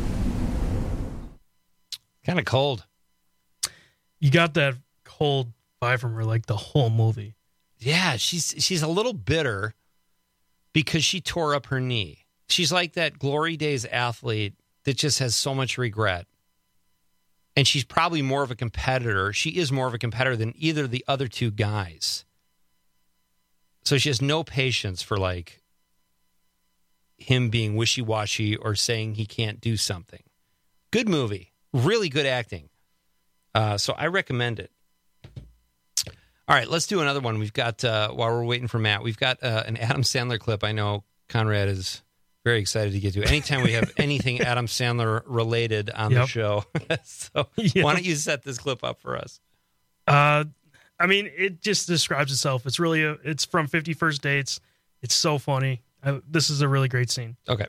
Kind of cold. You got that cold vibe from her like the whole movie. Yeah, she's a little bitter because she tore up her knee. She's like that Glory Days athlete that just has so much regret. And she's probably more of a competitor. She is more of a competitor than either of the other two guys. So she has no patience for like him being wishy-washy or saying he can't do something. Good movie. Really good acting. So I recommend it. All right, let's do another one. We've got, while we're waiting for Matt, we've got an Adam Sandler clip. I know Conrad is Very excited to get to. Anytime we have anything Adam Sandler related on the show. So why don't you set this clip up for us? I mean, it just describes itself. It's really it's from 50 First Dates. It's so funny. This is a really great scene. Okay.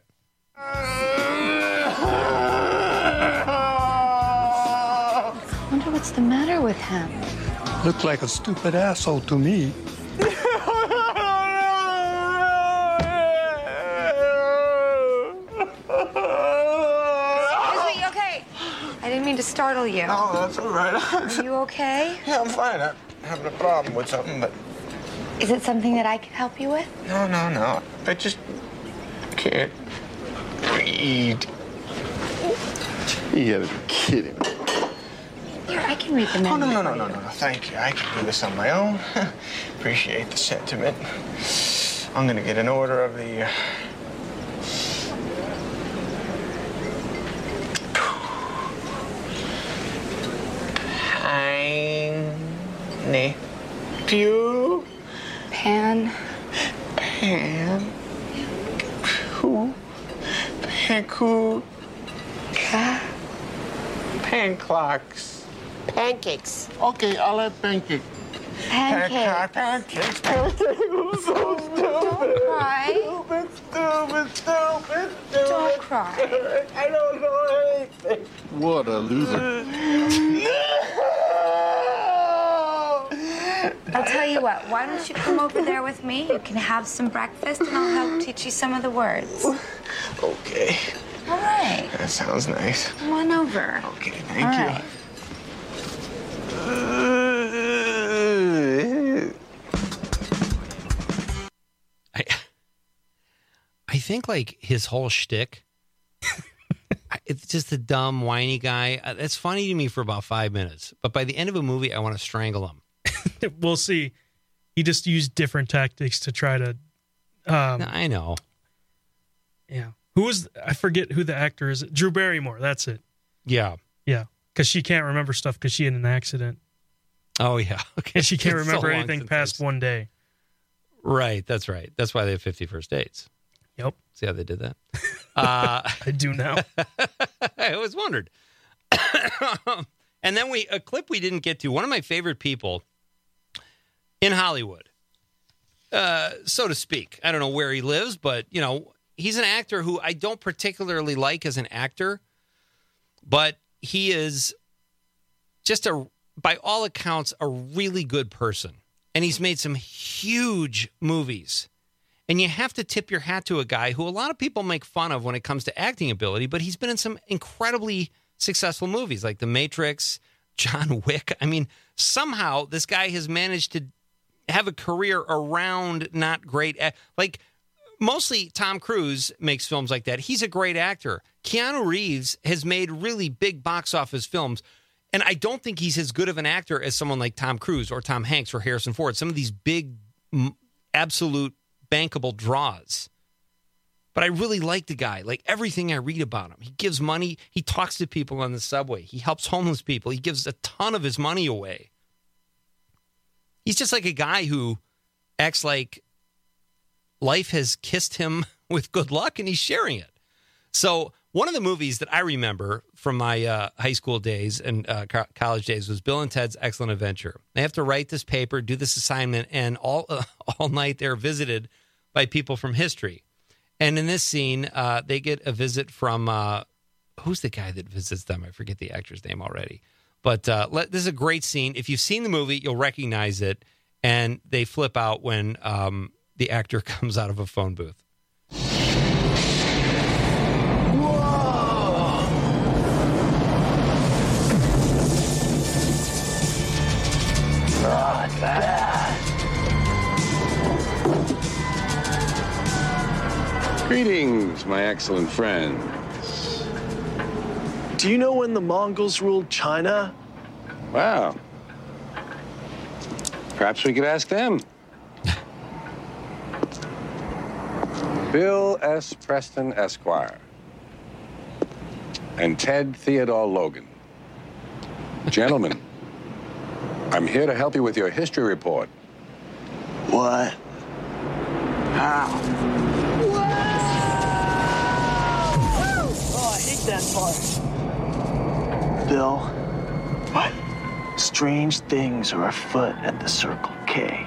I wonder what's the matter with him. Looked like a stupid asshole to me. I didn't mean to startle you. No, that's all right. Are you okay? Yeah, I'm fine. I'm having a problem with something, but... Is it something that I can help you with? No. I just can't read. You gotta be kidding me. Here, I can read the menu. Oh, no. Thank you. I can do this on my own. Appreciate the sentiment. I'm gonna get an order of the... Pew. Pan. Who? Pancake. Panclocks. Pancakes. Okay, I'll have pancake. Pancakes. I'm so stupid. Don't cry. Stupid. Don't cry. I don't know anything. What a loser. I'll tell you what, why don't you come over there with me? You can have some breakfast and I'll help teach you some of the words. Okay. All right. That sounds nice. Come on over. Okay, thank you. I think like his whole shtick, it's just a dumb, whiny guy. It's funny to me for about 5 minutes, but by the end of a movie, I want to strangle him. We'll see. He just used different tactics to try to. I know. Yeah. I forget who the actor is. Drew Barrymore. That's it. Yeah. Yeah. Because she can't remember stuff because she had an accident. Oh, yeah. Okay. And she can't remember anything past one day. Right. That's right. That's why they have 50 First Dates. Yep. See how they did that? I do now. I always wondered. And then a clip we didn't get to. One of my favorite people in Hollywood, so to speak. I don't know where he lives, but, he's an actor who I don't particularly like as an actor, but he is just by all accounts, a really good person. And he's made some huge movies. And you have to tip your hat to a guy who a lot of people make fun of when it comes to acting ability, but he's been in some incredibly successful movies like The Matrix, John Wick. I mean, somehow this guy has managed to have a career around not great. Like, mostly Tom Cruise makes films like that. He's a great actor. Keanu Reeves has made really big box office films. And I don't think he's as good of an actor as someone like Tom Cruise or Tom Hanks or Harrison Ford. Some of these big, absolute bankable draws. But I really like the guy. Like everything I read about him. He gives money. He talks to people on the subway. He helps homeless people. He gives a ton of his money away. He's just like a guy who acts like life has kissed him with good luck and he's sharing it. So one of the movies that I remember from my high school days and college days was Bill and Ted's Excellent Adventure. They have to write this paper, do this assignment, and all night they're visited by people from history. And in this scene, they get a visit from, who's the guy that visits them? I forget the actor's name already. But this is a great scene. If you've seen the movie, you'll recognize it. And they flip out when the actor comes out of a phone booth. Not bad. Greetings, my excellent friends. Do you know when the Mongols ruled China? Wow. Perhaps we could ask them. Bill S. Preston, Esquire. And Ted Theodore Logan. Gentlemen, I'm here to help you with your history report. What? How? missed that part. Bill. What? Strange things are afoot at the Circle K.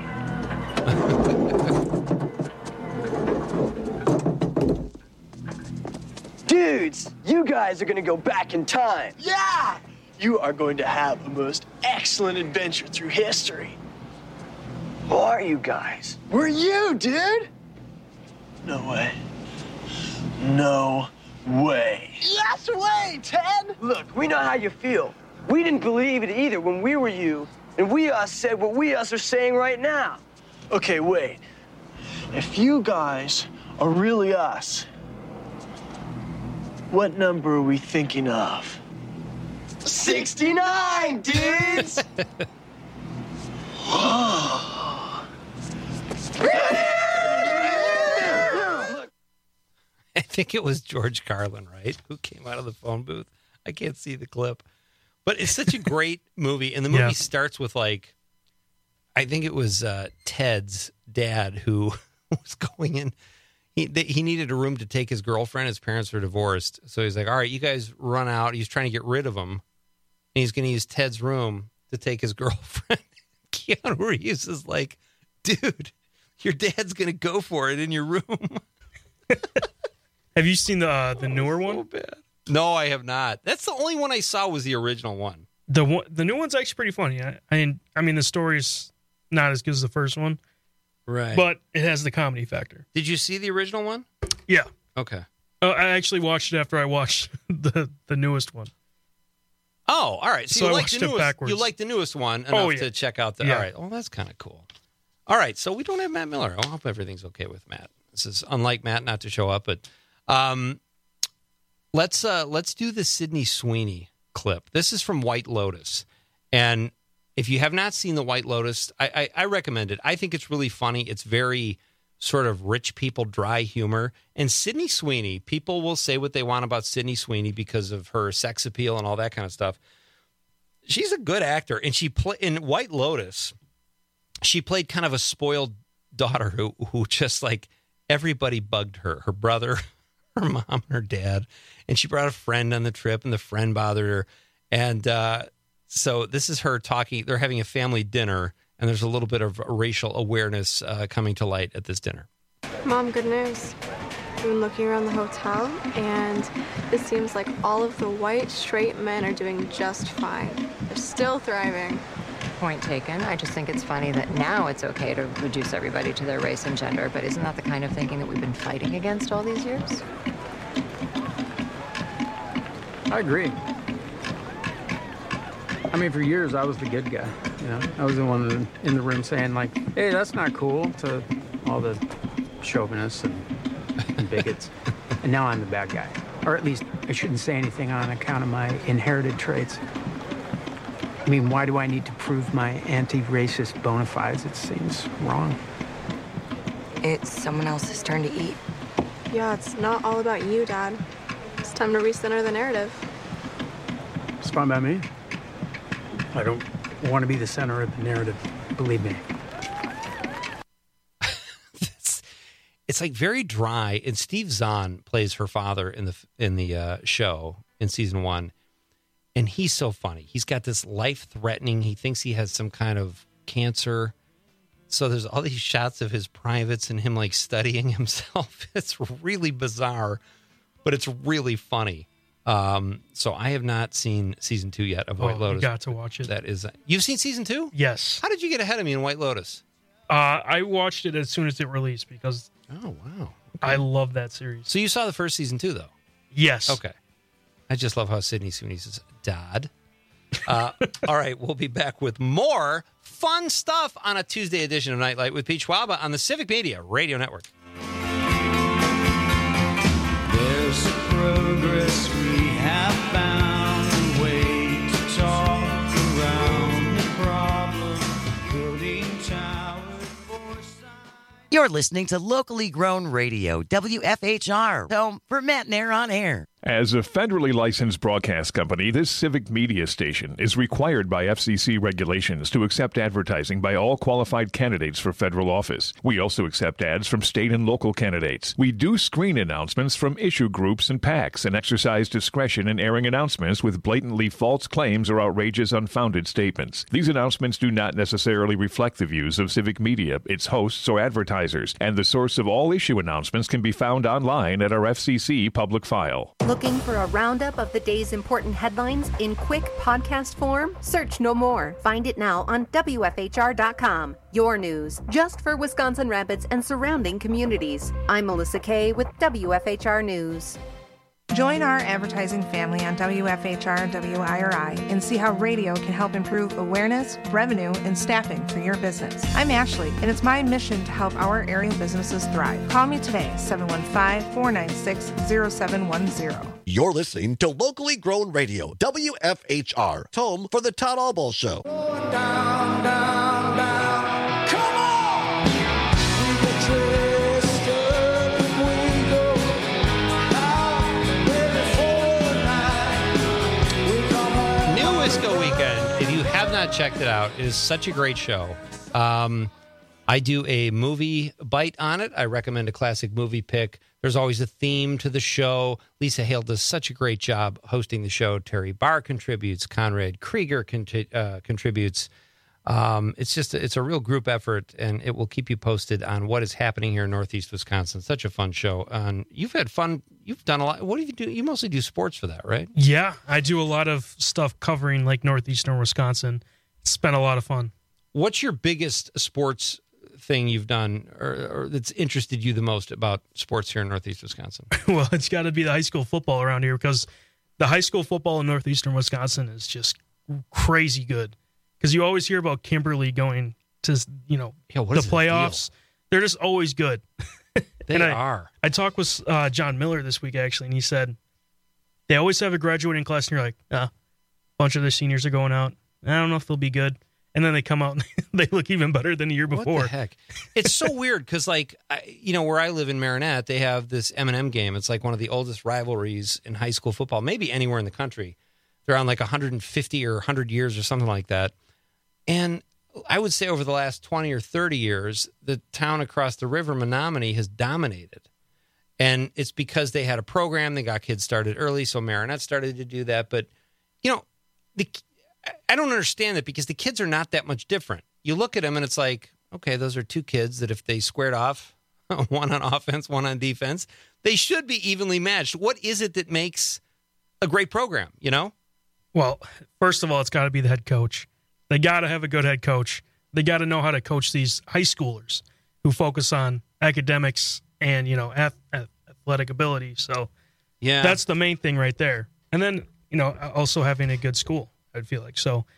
Dudes, you guys are gonna go back in time. Yeah! You are going to have the most excellent adventure through history. Who are you guys? We're you, dude! No way. No way. Yes way, Ted! Look, we know how you feel. We didn't believe it either when we were you, and we us said what we us are saying right now. Okay, wait. If you guys are really us, what number are we thinking of? 69, dudes! I think it was George Carlin, right? Who came out of the phone booth. I can't see the clip. But it's such a great movie. And the movie starts with, like, I think it was Ted's dad who was going in. He needed a room to take his girlfriend. His parents were divorced. So he's like, all right, you guys run out. He's trying to get rid of him. And he's going to use Ted's room to take his girlfriend. Keanu Reeves is like, dude, your dad's going to go for it in your room. Have you seen the newer one? So bad. No, I have not. That's the only one I saw was the original one. The new one's actually pretty funny. I mean, the story's not as good as the first one. Right. But it has the comedy factor. Did you see the original one? Yeah. Okay. I actually watched it after I watched the newest one. Oh, all right. So you I like watched the it newest, backwards. you like the newest one enough to check out the. Yeah. All right. Well, that's kind of cool. All right. So we don't have Matt Miller. I hope everything's okay with Matt. This is unlike Matt not to show up, but let's do the Sydney Sweeney clip. This is from White Lotus, and if you have not seen the White Lotus, I recommend it. I think it's really funny. It's very sort of rich people, dry humor. And Sydney Sweeney, people will say what they want about Sydney Sweeney because of her sex appeal and all that kind of stuff. She's a good actor, and in White Lotus, she played kind of a spoiled daughter who just like everybody bugged her. Her brother, her mom, and her dad. And she brought a friend on the trip, and the friend bothered her. And so this is her talking. They're having a family dinner, and there's a little bit of racial awareness coming to light at this dinner. Mom, good news. I've been looking around the hotel, and it seems like all of the white, straight men are doing just fine. They're still thriving. Point taken. I just think it's funny that now it's okay to reduce everybody to their race and gender, but isn't that the kind of thinking that we've been fighting against all these years? I agree. I mean, for years, I was the good guy, you know? I was the one in the room saying, like, hey, that's not cool, to all the chauvinists and bigots. And now I'm the bad guy. Or at least I shouldn't say anything on account of my inherited traits. I mean, why do I need to prove my anti-racist bona fides? It seems wrong. It's someone else's turn to eat. Yeah, it's not all about you, Dad. It's time to recenter the narrative. It's fine by me. I don't want to be the center of the narrative, believe me. It's like very dry, and Steve Zahn plays her father in the show in season 1, and he's so funny. He's got this life-threatening. He thinks he has some kind of cancer. So there's all these shots of his privates and him like studying himself. It's really bizarre, but it's really funny. So I have not seen season 2 yet of White Lotus. You got to watch it. That is, you've seen season 2? Yes. How did you get ahead of me in White Lotus? I watched it as soon as it released because wow, okay. I love that series. So you saw the first season too, though? Yes. Okay. I just love how Sydney Sweeney says, Dad. All right, we'll be back with more fun stuff on a Tuesday edition of Nightlight with Pete Schwaba on the Civic Media Radio Network. There's progress we have found, a way to talk around the problem, building towers for science. You're listening to locally grown radio, WFHR, home for Matt Nair on Air. As a federally licensed broadcast company, this civic media station is required by FCC regulations to accept advertising by all qualified candidates for federal office. We also accept ads from state and local candidates. We do screen announcements from issue groups and PACs and exercise discretion in airing announcements with blatantly false claims or outrageous, unfounded statements. These announcements do not necessarily reflect the views of civic media, its hosts, or advertisers, and the source of all issue announcements can be found online at our FCC public file. Looking for a roundup of the day's important headlines in quick podcast form? Search No More. Find it now on WFHR.com. Your news, just for Wisconsin Rapids and surrounding communities. I'm Melissa Kay with WFHR News. Join our advertising family on WFHR WIRI and see how radio can help improve awareness, revenue, and staffing for your business. I'm Ashley, and it's my mission to help our area businesses thrive. Call me today, 715-496-0710. You're listening to locally grown radio, WFHR, home for the Todd Albaugh Show. Down, down, down. Wisco Weekend. If you have not checked it out, it is such a great show. I do a movie bite on it. I recommend a classic movie pick. There's always a theme to the show. Lisa Hale does such a great job hosting the show. Terry Barr contributes. Conrad Krieger contributes. It's a real group effort, and it will keep you posted on what is happening here in Northeast Wisconsin. Such a fun show. You've had fun. You've done a lot. What do you do? You mostly do sports for that, right? Yeah, I do a lot of stuff covering like Northeastern Wisconsin. It's been a lot of fun. What's your biggest sports thing you've done or that's interested you the most about sports here in Northeast Wisconsin? Well, it's got to be the high school football around here, because the high school football in Northeastern Wisconsin is just crazy good. Because you always hear about Kimberly going to, the playoffs. They're just always good. They are. I talked with John Miller this week, actually, and he said they always have a graduating class, and you're like, a bunch of the seniors are going out. I don't know if they'll be good. And then they come out and they look even better than the year before. What the heck? It's so weird because, where I live in Marinette, they have this M&M game. It's like one of the oldest rivalries in high school football, maybe anywhere in the country. They're on like 150 or 100 years or something like that. And I would say over the last 20 or 30 years, the town across the river, Menominee, has dominated. And it's because they had a program. They got kids started early, so Marinette started to do that. But, I don't understand it because the kids are not that much different. You look at them and it's like, okay, those are two kids that if they squared off, one on offense, one on defense, they should be evenly matched. What is it that makes a great program, Well, first of all, it's got to be the head coach. They got to have a good head coach. They got to know how to coach these high schoolers who focus on academics and, athletic ability. So yeah, that's the main thing right there. And then, also having a good school, I'd feel like. So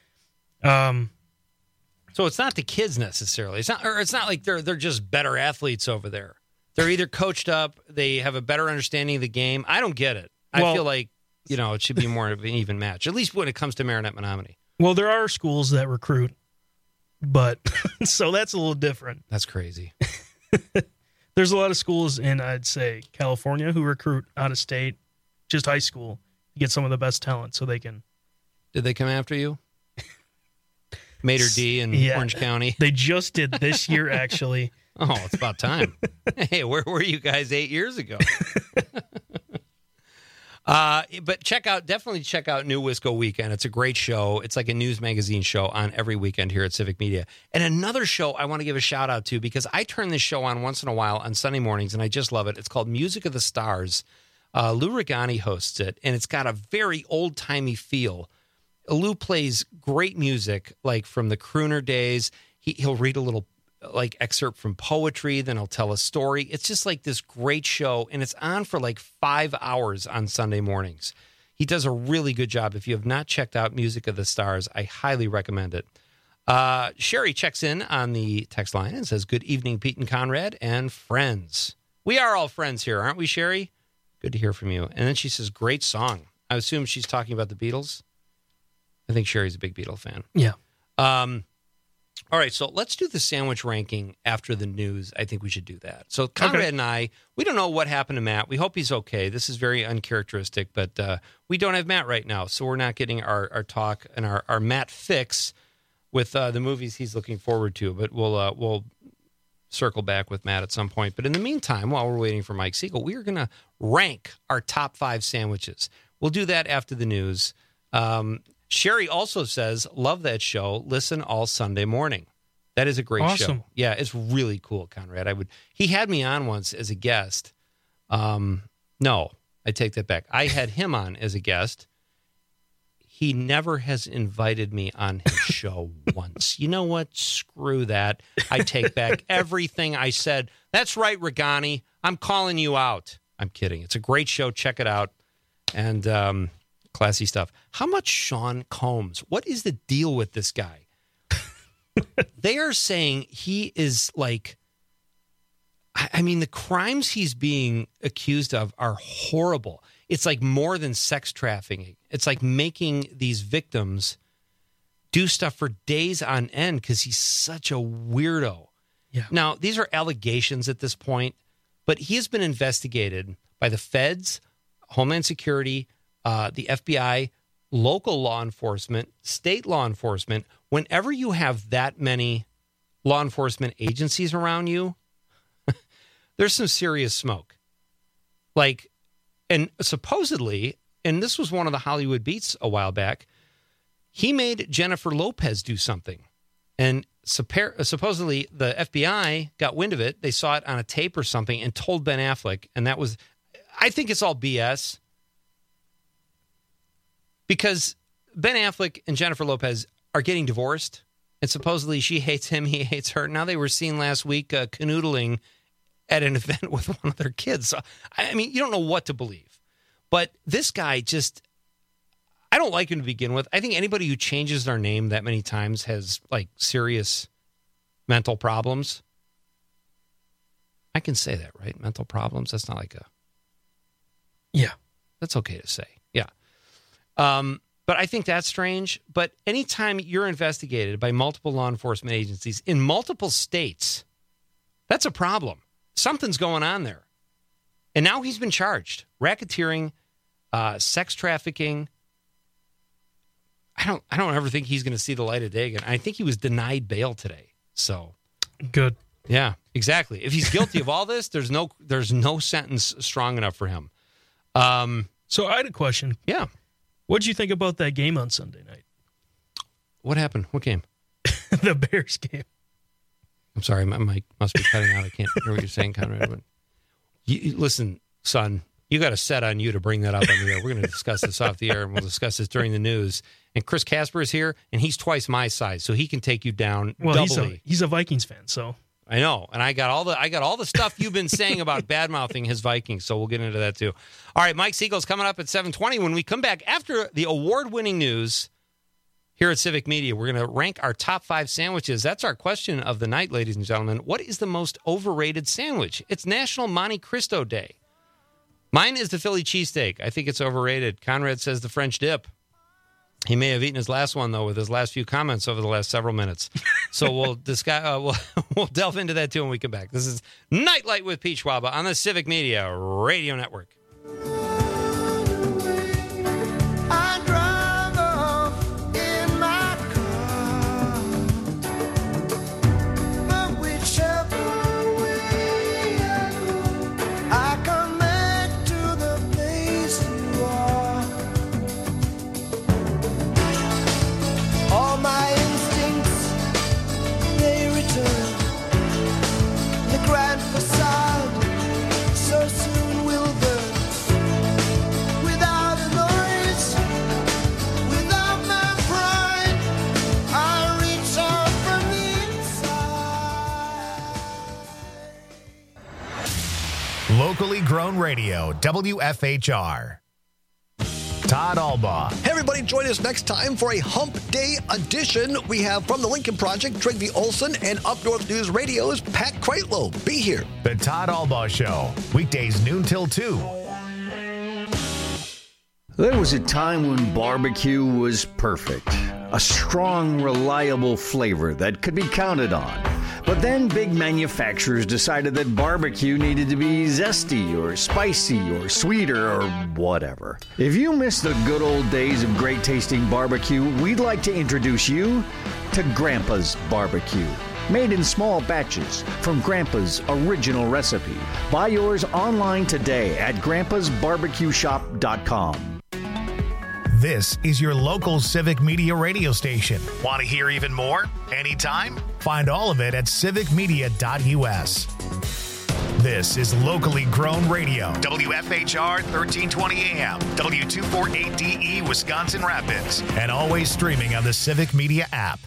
it's not the kids necessarily. It's not like they're just better athletes over there. They're either coached up, they have a better understanding of the game. I don't get it. I feel like, it should be more of an even match, at least when it comes to Marinette Menominee. Well, there are schools that recruit, but so that's a little different. That's crazy. There's a lot of schools in, I'd say, California who recruit out of state, just high school, to get some of the best talent so they can. Did they come after you? Mater D in Orange County? They just did this year, actually. Oh, it's about time. Hey, where were you guys 8 years ago? But definitely check out New Wisco Weekend. It's a great show. It's like a news magazine show on every weekend here at Civic Media. And another show I want to give a shout out to, because I turn this show on once in a while on Sunday mornings, and I just love it. It's called Music of the Stars. Lou Regani hosts it, and it's got a very old-timey feel. Lou plays great music, like from the crooner days. He'll read a little excerpt from poetry, then he'll tell a story. It's just like this great show, and it's on for like 5 hours on Sunday mornings. He does a really good job. If you have not checked out Music of the Stars, I highly recommend it. Sherry checks in on the text line and says, good evening, Pete and Conrad and friends. We are all friends here, aren't we, Sherry? Good to hear from you. And then she says, great song. I assume she's talking about the Beatles. I think Sherry's a big Beatle fan. Yeah. All right, so let's do the sandwich ranking after the news. I think we should do that. So Conrad and I, we don't know what happened to Matt. We hope he's okay. This is very uncharacteristic, but we don't have Matt right now, so we're not getting our talk and our Matt fix with the movies he's looking forward to. But we'll circle back with Matt at some point. But in the meantime, while we're waiting for Mike Siegel, we are going to rank our top 5 sandwiches. We'll do that after the news. Sherry also says, love that show. Listen all Sunday morning. That is a great show. Yeah, it's really cool, Conrad. He had me on once as a guest. No, I take that back. I had him on as a guest. He never has invited me on his show once. You know what? Screw that. I take back everything I said. That's right, Regani. I'm calling you out. I'm kidding. It's a great show. Check it out. And classy stuff. How much Sean Combs? What is the deal with this guy? They are saying he is like, I mean, the crimes he's being accused of are horrible. It's like more than sex trafficking. It's like making these victims do stuff for days on end because he's such a weirdo. Yeah. Now, these are allegations at this point, but he has been investigated by the feds, Homeland Security, the FBI, local law enforcement, state law enforcement. Whenever you have that many law enforcement agencies around you, there's some serious smoke. Like, and supposedly, and this was one of the Hollywood beats a while back, he made Jennifer Lopez do something. And supposedly the FBI got wind of it. They saw it on a tape or something and told Ben Affleck. And that was, I think it's all BS. Because Ben Affleck and Jennifer Lopez are getting divorced, and supposedly she hates him, he hates her. Now they were seen last week canoodling at an event with one of their kids. So, I mean, you don't know what to believe. But this guy just, I don't like him to begin with. I think anybody who changes their name that many times has, like, serious mental problems. I can say that, right? Mental problems? That's not like a... Yeah. That's okay to say. Yeah. But I think that's strange. But anytime you're investigated by multiple law enforcement agencies in multiple states, that's a problem. Something's going on there. And now he's been charged. Racketeering, sex trafficking. I don't ever think he's going to see the light of day again. I think he was denied bail today. So good. Yeah, exactly. If he's guilty of all this, there's no sentence strong enough for him. So I had a question. Yeah. What did you think about that game on Sunday night? What happened? What game? The Bears game. I'm sorry, my mic must be cutting out. I can't hear what you're saying, Conrad. But listen, son, you got a set on you to bring that up on the air. We're going to discuss this off the air, and we'll discuss this during the news. And Chris Casper is here, and he's twice my size, so he can take you down doubly. He's a Vikings fan, so I know, and I got all the stuff you've been saying about bad-mouthing his Vikings, so we'll get into that too. All right, Mike Siegel's coming up at 7:20. When we come back after the award-winning news here at Civic Media, we're going to rank our top 5 sandwiches. That's our question of the night, ladies and gentlemen. What is the most overrated sandwich? It's National Monte Cristo Day. Mine is the Philly cheesesteak. I think it's overrated. Conrad says the French dip. He may have eaten his last one, though, with his last few comments over the last several minutes. So we'll delve into that, too, when we come back. This is Nightlight with Pete Schwaba on the Civic Media Radio Network. Locally grown radio, WFHR. Todd Albaugh. Hey, everybody, join us next time for a Hump Day edition. We have from the Lincoln Project, Trigby Olson, and Up North News Radio's Pat Kreitlow. Be here. The Todd Albaugh Show, weekdays noon till 2. There was a time when barbecue was perfect. a strong, reliable flavor that could be counted on. But then big manufacturers decided that barbecue needed to be zesty or spicy or sweeter or whatever. If you miss the good old days of great tasting barbecue, we'd like to introduce you to Grandpa's Barbecue. Made in small batches from Grandpa's original recipe. Buy yours online today at grandpasbarbecueshop.com. This is your local Civic Media radio station. Want to hear even more? Anytime? Find all of it at civicmedia.us. This is locally grown radio. WFHR 1320 AM, W248DE, Wisconsin Rapids, and always streaming on the Civic Media app.